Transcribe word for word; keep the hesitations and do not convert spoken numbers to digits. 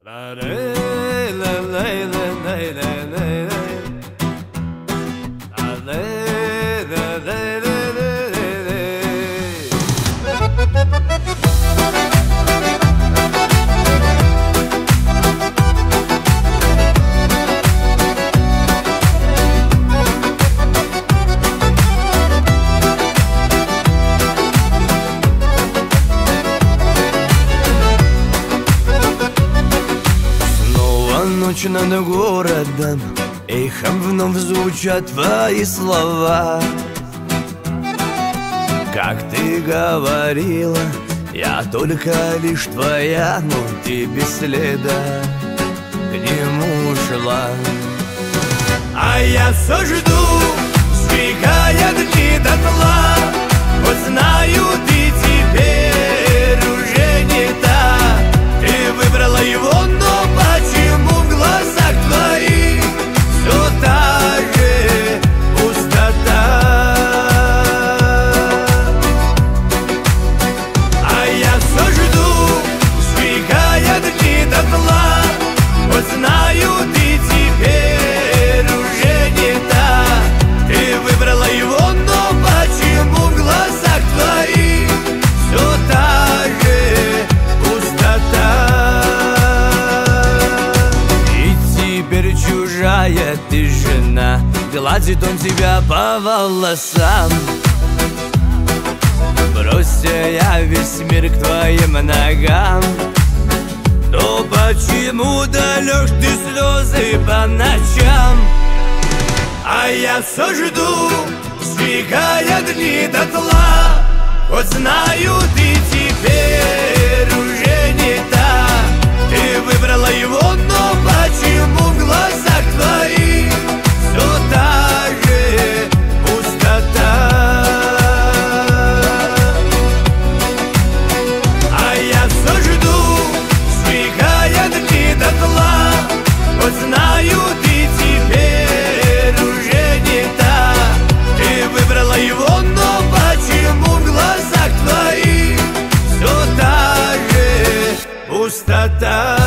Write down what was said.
Ночь над городом, эхом вновь звучат твои слова. Как ты говорила, я только лишь твоя, но ты без следа к нему ушла. А я все жду, сжигая дни дотла. Вот знаю, ты теперь уже не та. Ты выбрала его, но почему в глазах твоих все та же пустота? А я все жду, сжигая дни дотла. Вот знаю, ты теперь уже не та. Ты выбрала его, но почему в глазах твоих все та же пустота? Чужая ты жена, гладит он тебя по волосам. Бросься я весь мир к твоим ногам. Но почему долешь ты слезы по ночам? А я все жду, сжигая дни дотла. Вот знаю, ты теперь уже не та. Ты выбрала его, но почему в глазах твоих все та же пустота? А я все жду, сжигая дни дотла. Вот знаю, ты теперь уже не та. Ты выбрала его, но почему в глазах твоих все та же пустота?